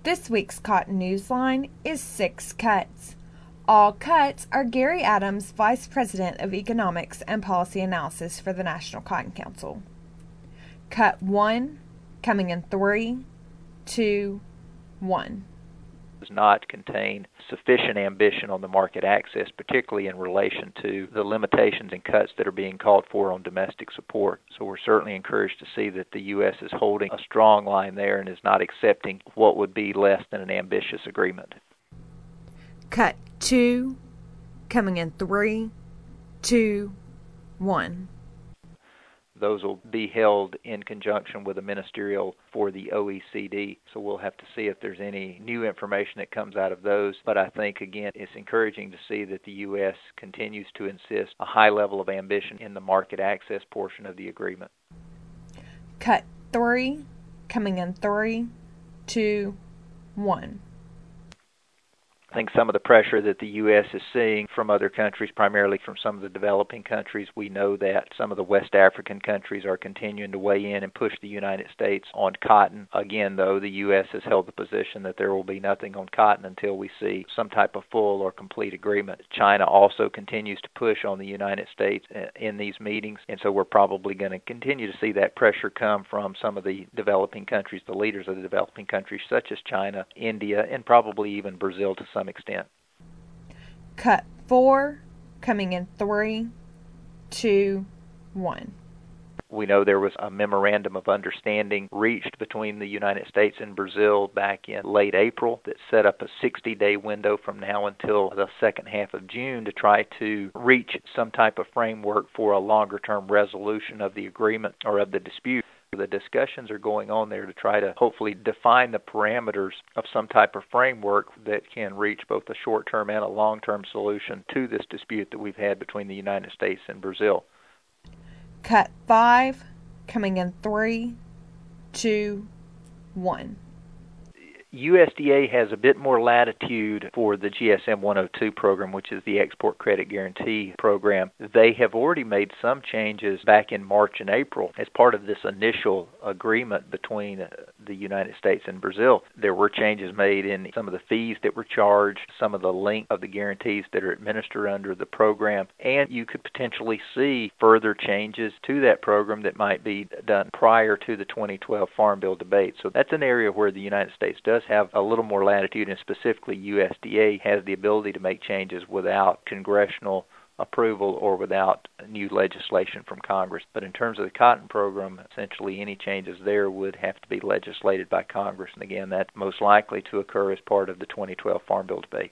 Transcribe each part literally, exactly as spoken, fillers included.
This week's Cotton Newsline is Six Cuts. All cuts are Gary Adams, Vice President of Economics and Policy Analysis for the National Cotton Council. Cut one, coming in three, two, one. Does not contain sufficient ambition on the market access, particularly in relation to the limitations and cuts that are being called for on domestic support. So we're certainly encouraged to see that the U S is holding a strong line there and is not accepting what would be less than an ambitious agreement. Cut two, coming in three, two, one. Those will be held in conjunction with a ministerial for the O E C D. So we'll have to see if there's any new information that comes out of those. But I think, again, it's encouraging to see that the U S continues to insist a high level of ambition in the market access portion of the agreement. Cut three, coming in three, two, one. I think some of the pressure that the U S is seeing from other countries, primarily from some of the developing countries, we know that some of the West African countries are continuing to weigh in and push the United States on cotton. Again, though, the U S has held the position that there will be nothing on cotton until we see some type of full or complete agreement. China also continues to push on the United States in these meetings, and so we're probably going to continue to see that pressure come from some of the developing countries, the leaders of the developing countries, such as China, India, and probably even Brazil to some extent. Cut four, coming in three, two, one. We know there was a memorandum of understanding reached between the United States and Brazil back in late April that set up a sixty-day window from now until the second half of June to try to reach some type of framework for a longer-term resolution of the agreement or of the dispute. The discussions are going on there to try to hopefully define the parameters of some type of framework that can reach both a short-term and a long-term solution to this dispute that we've had between the United States and Brazil. Cut five, coming in three, two, one. U S D A has a bit more latitude for the G S M one oh two program, which is the Export Credit Guarantee Program. They have already made some changes back in March and April as part of this initial agreement between the United States and Brazil. There were changes made in some of the fees that were charged, some of the length of the guarantees that are administered under the program, and you could potentially see further changes to that program that might be done prior to the twenty twelve Farm Bill debate. So that's an area where the United States does have a little more latitude, and specifically U S D A has the ability to make changes without congressional approval or without new legislation from Congress. But in terms of the cotton program, essentially any changes there would have to be legislated by Congress. And again, that's most likely to occur as part of the twenty twelve Farm Bill debate.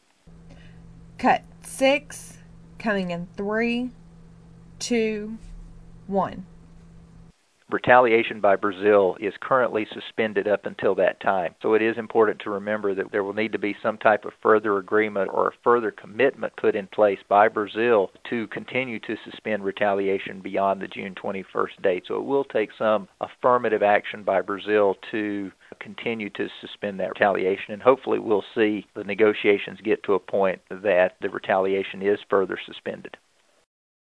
Cut six, coming in three, two, one. Retaliation by Brazil is currently suspended up until that time. So it is important to remember that there will need to be some type of further agreement or a further commitment put in place by Brazil to continue to suspend retaliation beyond the June twenty-first date. So it will take some affirmative action by Brazil to continue to suspend that retaliation, and hopefully we'll see the negotiations get to a point that the retaliation is further suspended.